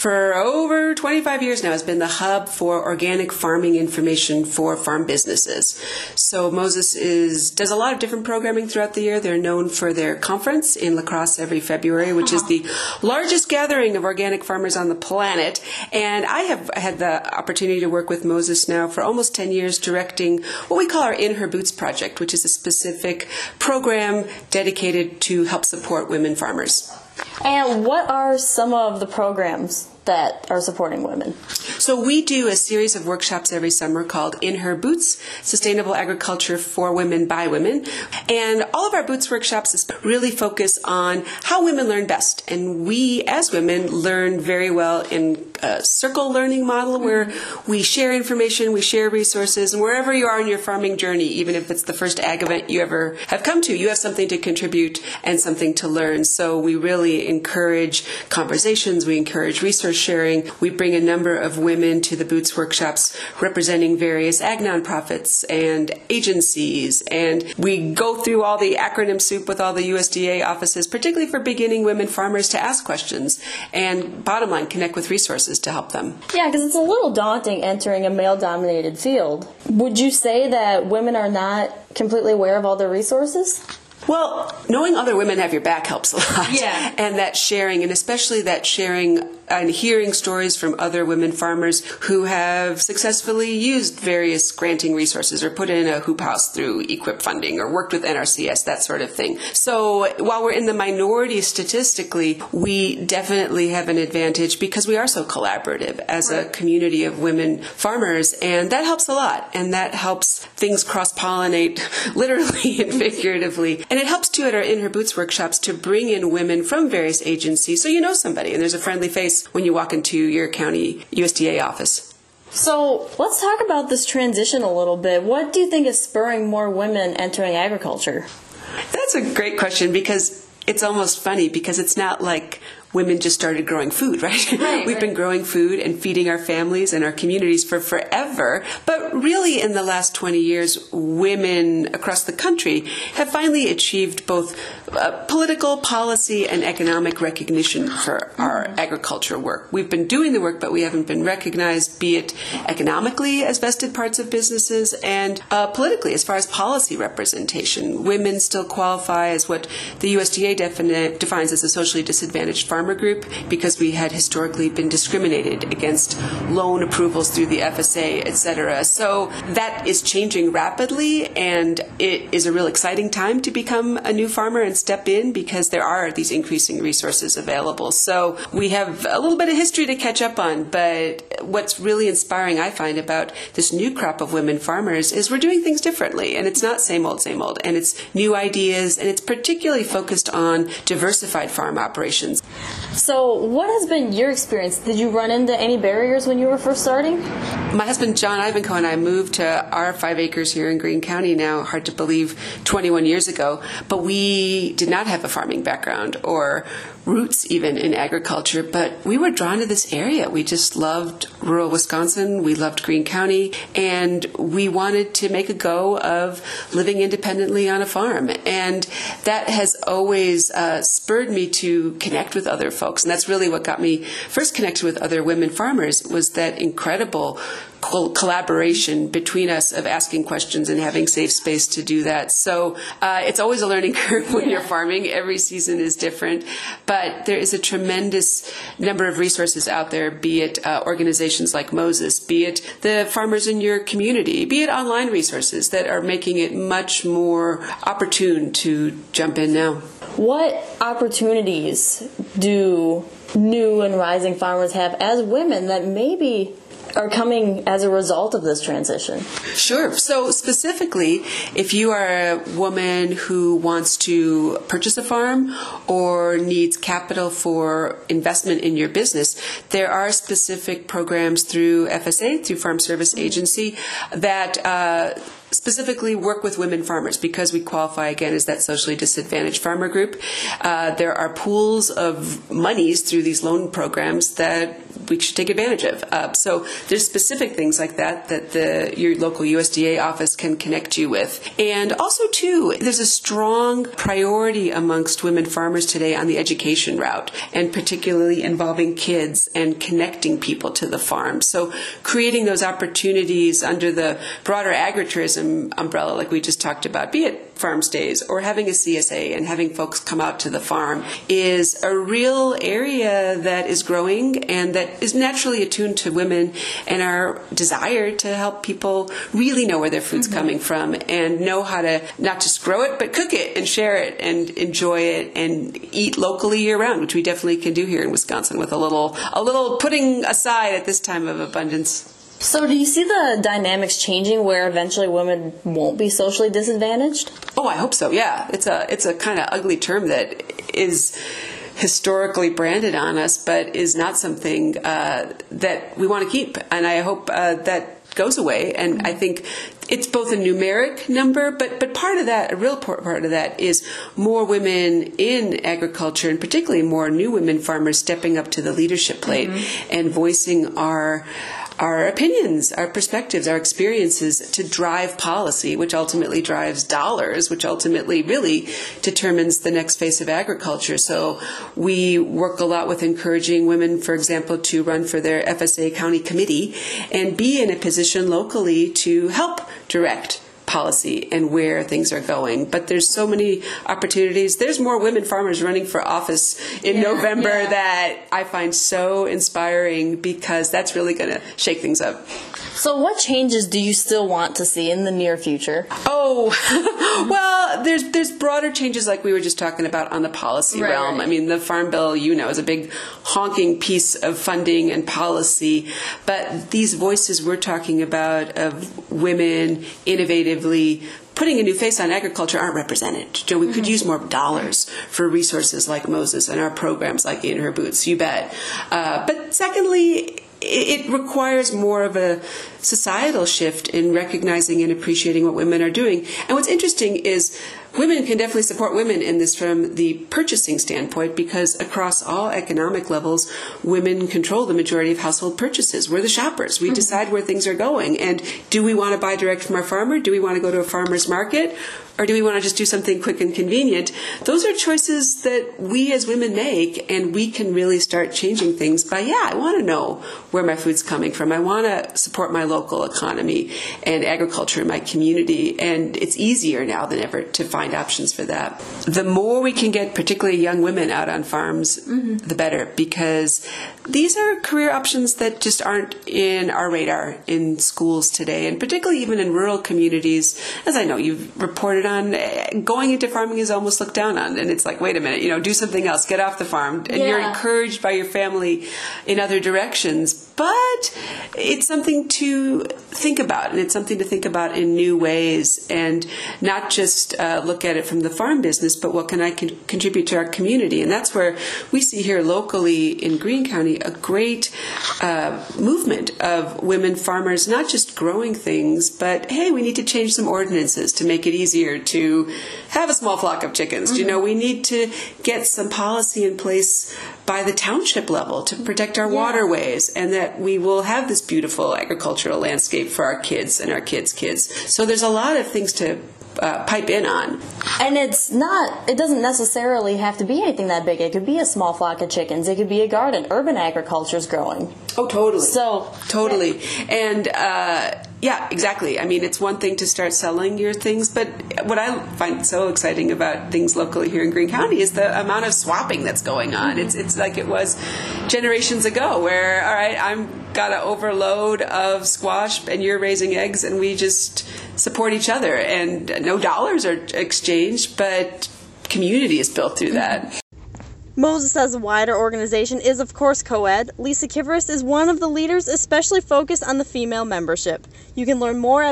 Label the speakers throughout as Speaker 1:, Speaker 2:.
Speaker 1: for over 25 years now, has been the hub for organic farming information for farm businesses. So Moses does a lot of different programming throughout the year. They're known for their conference in La Crosse every February, which is the largest gathering of organic farmers on the planet. And I have had the opportunity to work with Moses now for almost 10 years, directing what we call our In Her Boots project, which is a specific program dedicated to help support women farmers.
Speaker 2: And what are some of the programs that are supporting women?
Speaker 1: So we do a series of workshops every summer called In Her Boots, Sustainable Agriculture for Women by Women. And all of our Boots workshops really focus on how women learn best. And we, as women, learn very well in a circle learning model where we share information, we share resources, and wherever you are in your farming journey, even if it's the first ag event you ever have come to, you have something to contribute and something to learn. So we really encourage conversations, we encourage resource sharing. We bring a number of women to the Boots workshops representing various ag nonprofits and agencies, and we go through all the acronym soup with all the USDA offices, particularly for beginning women farmers to ask questions and, bottom line, connect with resources to help them.
Speaker 2: Yeah, because it's a little daunting entering a male-dominated field. Would you say that women are not completely aware of all the resources?
Speaker 1: Well, knowing other women have your back helps a lot.
Speaker 2: Yeah.
Speaker 1: And that sharing, and especially that sharing and hearing stories from other women farmers who have successfully used various granting resources or put in a hoop house through EQIP funding or worked with NRCS, that sort of thing. So while we're in the minority statistically, we definitely have an advantage because we are so collaborative as a community of women farmers, and that helps a lot. And that helps things cross-pollinate literally and figuratively. And it helps, too, at our In Her Boots workshops to bring in women from various agencies so you know somebody and there's a friendly face when you walk into your county USDA office.
Speaker 2: So let's talk about this transition a little bit. What do you think is spurring more women entering agriculture?
Speaker 1: That's a great question because it's almost funny because it's not like women just started growing food, right? We've been growing food and feeding our families and our communities for forever. But really in the last 20 years, women across the country have finally achieved both political, policy, and economic recognition for our agriculture work. We've been doing the work, but we haven't been recognized, be it economically as vested parts of businesses and politically as far as policy representation. Women still qualify as what the USDA defines as a socially disadvantaged farmer group because we had historically been discriminated against loan approvals through the FSA, etc. So that is changing rapidly, and it is a real exciting time to become a new farmer and step in because there are these increasing resources available. So we have a little bit of history to catch up on, but what's really inspiring, I find, about this new crop of women farmers is we're doing things differently, and it's not same old, and it's new ideas, and it's particularly focused on diversified farm operations.
Speaker 2: So what has been your experience? Did you run into any barriers when you were first starting?
Speaker 1: My husband, John Ivanko, and I moved to our 5 acres here in Greene County now, hard to believe, 21 years ago. But we did not have a farming background or roots even in agriculture, but we were drawn to this area. We just loved rural Wisconsin. We loved Greene County, and we wanted to make a go of living independently on a farm. And that has always spurred me to connect with other folks. And that's really what got me first connected with other women farmers, was that incredible collaboration between us of asking questions and having safe space to do that. So it's always a learning curve when you're farming. Every season is different, but there is a tremendous number of resources out there, be it organizations like Moses, be it the farmers in your community, be it online resources that are making it much more opportune to jump in now.
Speaker 2: What opportunities do new and rising farmers have as women that maybe are coming as a result of this transition?
Speaker 1: Sure. So specifically, if you are a woman who wants to purchase a farm or needs capital for investment in your business, there are specific programs through FSA, through Farm Service Agency, that specifically work with women farmers because we qualify, again, as that socially disadvantaged farmer group. There are pools of monies through these loan programs that we should take advantage of. So there's specific things like that your local USDA office can connect you with. And also, too, there's a strong priority amongst women farmers today on the education route, and particularly involving kids and connecting people to the farm. So creating those opportunities under the broader agritourism umbrella, like we just talked about, be it farm stays or having a CSA and having folks come out to the farm, is a real area that is growing and that is naturally attuned to women and our desire to help people really know where their food's coming from and know how to not just grow it, but cook it and share it and enjoy it and eat locally year round, which we definitely can do here in Wisconsin with a little putting aside at this time of abundance.
Speaker 2: So do you see the dynamics changing where eventually women won't be socially disadvantaged?
Speaker 1: Oh, I hope so, yeah. It's a kind of ugly term that is historically branded on us, but is not something that we want to keep. And I hope that goes away. And I think it's both a numeric number, but part of that, a real part of that, is more women in agriculture, and particularly more new women farmers stepping up to the leadership plate and voicing our opinions, our perspectives, our experiences to drive policy, which ultimately drives dollars, which ultimately really determines the next phase of agriculture. So we work a lot with encouraging women, for example, to run for their FSA county committee and be in a position locally to help direct policy and where things are going. But there's so many opportunities. There's more women farmers running for office in November that I find so inspiring, because that's really going to shake things up.
Speaker 2: So what changes do you still want to see in the near future?
Speaker 1: Oh, well, there's broader changes like we were just talking about on the policy realm. I mean, the Farm Bill, is a big honking piece of funding and policy. But these voices we're talking about of women innovatively putting a new face on agriculture aren't represented. We could use more dollars for resources like Moses and our programs like In Her Boots, you bet. But secondly, it requires more of a societal shift in recognizing and appreciating what women are doing. And what's interesting is women can definitely support women in this from the purchasing standpoint, because across all economic levels, women control the majority of household purchases. We're the shoppers. We decide where things are going. And do we want to buy direct from our farmer? Do we want to go to a farmer's market? Or do we want to just do something quick and convenient? Those are choices that we as women make, and we can really start changing things by, I want to know where my food's coming from. I want to support my local economy and agriculture in my community, and it's easier now than ever to find options for that. The more we can get particularly young women out on farms, the better, because these are career options that just aren't in our radar in schools today, and particularly even in rural communities. As I know you've reported on, going into farming is almost looked down on, and it's like, wait a minute, do something else, get off the farm, and you're encouraged by your family in other directions. But it's something to think about, and it's something to think about in new ways, and not just look at it from the farm business, but what can I contribute to our community? And that's where we see here locally in Greene County a great movement of women farmers, not just growing things, but, hey, we need to change some ordinances to make it easier to have a small flock of chickens. We need to get some policy in place by the township level to protect our waterways, and that we will have this beautiful agricultural landscape for our kids and our kids' kids. So there's a lot of things to pipe in on. And
Speaker 2: it doesn't necessarily have to be anything that big. It could be a small flock of chickens. It could be a garden. Urban agriculture is growing.
Speaker 1: Oh, totally.
Speaker 2: So,
Speaker 1: totally. And, exactly. I mean, it's one thing to start selling your things, but what I find so exciting about things locally here in Greene County is the amount of swapping that's going on. It's like it was generations ago where, all right, I've got an overload of squash and you're raising eggs, and we just support each other, and no dollars are exchanged, but community is built through that.
Speaker 3: Moses as a wider organization is, of course, co-ed. Lisa Kiverist is one of the leaders especially focused on the female membership. You can learn more at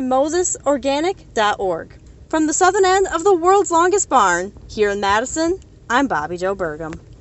Speaker 3: mosesorganic.org. From the southern end of the world's longest barn, here in Madison, I'm Bobby Jo Burgum.